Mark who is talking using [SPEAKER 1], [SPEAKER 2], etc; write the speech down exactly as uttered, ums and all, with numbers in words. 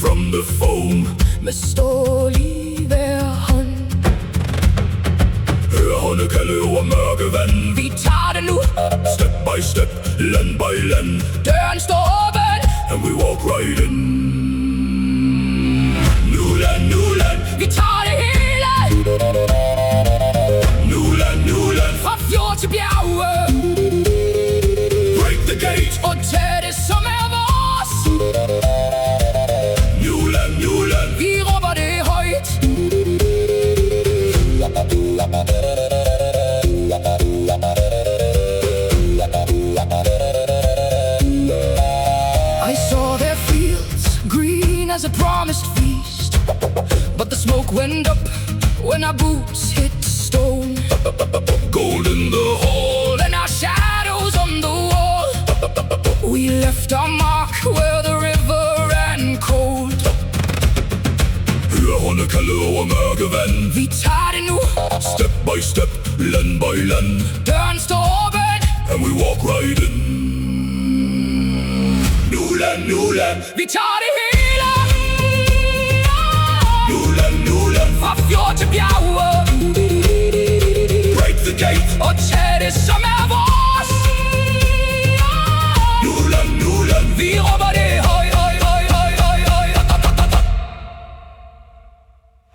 [SPEAKER 1] from the foam.
[SPEAKER 2] Med stål i hver hånd.
[SPEAKER 1] Hør hånde kalde over mørke vand.
[SPEAKER 2] Vi tager det nu.
[SPEAKER 1] Step by step, land by land.
[SPEAKER 2] Døren står åben,
[SPEAKER 1] and we walk right in. Nuland, Nuland,
[SPEAKER 2] vi tager det hele.
[SPEAKER 1] Nuland, Nuland,
[SPEAKER 2] fra fjord til bjerge.
[SPEAKER 1] Break the gate
[SPEAKER 2] og tag det som er vores.
[SPEAKER 1] Nuland, Nuland,
[SPEAKER 2] vi råber det højt. I saw their fields green as a promised feast, but the smoke went up when our boots hit stone.
[SPEAKER 1] Gold in the hall
[SPEAKER 2] and our shadows on the wall. We left our mark where the river ran cold.
[SPEAKER 1] Hør hånde kalde over mørke vand.
[SPEAKER 2] Vi tager det nu.
[SPEAKER 1] Step by step, land by land.
[SPEAKER 2] Døren står åben,
[SPEAKER 1] and we walk right in. Nuland, Nuland,
[SPEAKER 2] vi tager det hele.
[SPEAKER 1] Nuland, Nuland,
[SPEAKER 2] fra fjord til bjerge.
[SPEAKER 1] Break the gate
[SPEAKER 2] og tag det som